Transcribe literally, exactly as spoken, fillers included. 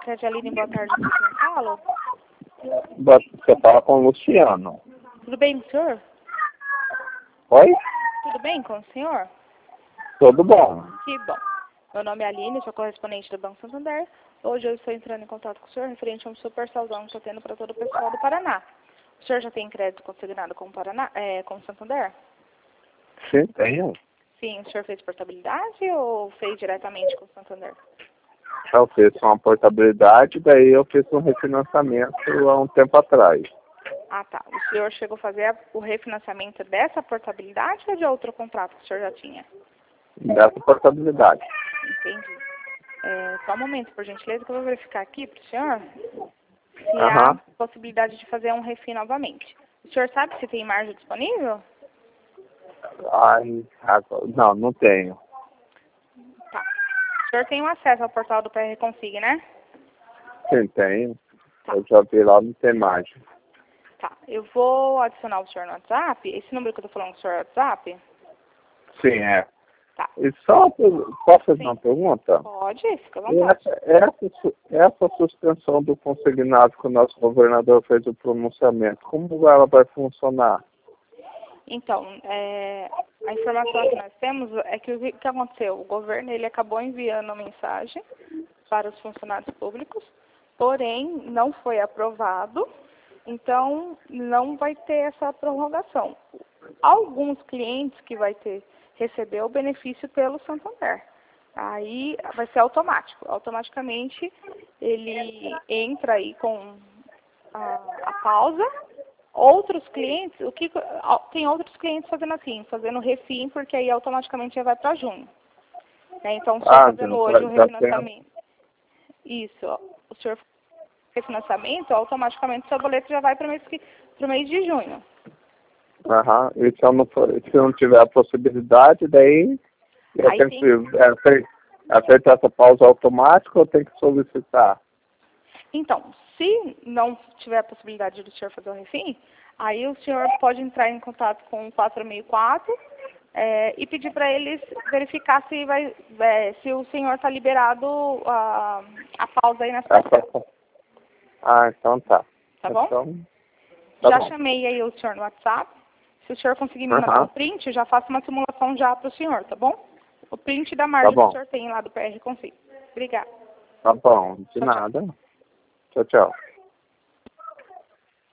Sede Aline, boa tarde, com quem eu falo? Você fala com o Luciano. Tudo bem com o senhor? Oi? Tudo bem com o senhor? Tudo bom. Que bom. Meu nome é Aline, sou correspondente do Banco Santander. Hoje eu estou entrando em contato com o senhor referente a um super saldão que estou tendo para todo o pessoal do Paraná. O senhor já tem crédito consignado com o Paraná, é, com o Santander? Sim, tenho. Sim, o senhor fez portabilidade ou fez diretamente com o Santander? Eu fiz uma portabilidade, daí eu fiz um refinanciamento há um tempo atrás. Ah, tá. O senhor chegou a fazer o refinanciamento dessa portabilidade ou de outro contrato que o senhor já tinha? Dessa portabilidade. Entendi. É, só um momento, por gentileza, que eu vou verificar aqui para o senhor se Aham. há possibilidade de fazer um refim novamente. O senhor sabe se tem margem disponível? Ai, agora- não, não tenho. Tá. O senhor tem um acesso ao portal do P R Consig, né? Sim, tenho. Tá. Eu já vi lá, não tem margem. Tá. Eu vou adicionar o senhor no WhatsApp. Esse número que eu tô falando com o senhor é WhatsApp? Sim, é. Tá. E só, posso fazer Sim. uma pergunta? Pode, fica à vontade. Essa, essa, su- essa suspensão do consignado que o nosso governador fez o pronunciamento, como ela vai funcionar? Então, é, a informação que nós temos é que o que que aconteceu? O governo ele acabou enviando uma mensagem para os funcionários públicos, porém não foi aprovado, então não vai ter essa prorrogação. Alguns clientes que vai ter receber o benefício pelo Santander. Aí vai ser automático. Automaticamente ele entra aí com a, a pausa. Outros clientes, o que tem outros clientes fazendo assim, fazendo refim, porque aí automaticamente já vai para junho. Né? Então, o senhor Ah, fazendo já, hoje o já tem. refinanciamento, isso, ó, o senhor refinanciamento, automaticamente o seu boleto já vai para o mês, que- pro mês de junho. Aham. E se eu, não, for- se eu não tiver a possibilidade, daí eu Aí tenho tem, que é, fe- aceitar essa pausa automática ou tenho que solicitar? então, se não tiver a possibilidade do senhor fazer o refim, aí o senhor pode entrar em contato com o quatro seis quatro é, e pedir para eles verificar se, vai, é, se o senhor está liberado a, a pausa aí na situação, Essa- Ah, então tá. tá bom? Então, tá Já bom. chamei aí o senhor no WhatsApp. Se o senhor conseguir me mandar Aham. um print, eu já faço uma simulação já para o senhor, tá bom? O print da Tá margem que o bom. senhor tem lá do P R Consig. Obrigada. Tá bom. De Tchau, tchau. nada. Tchau, tchau.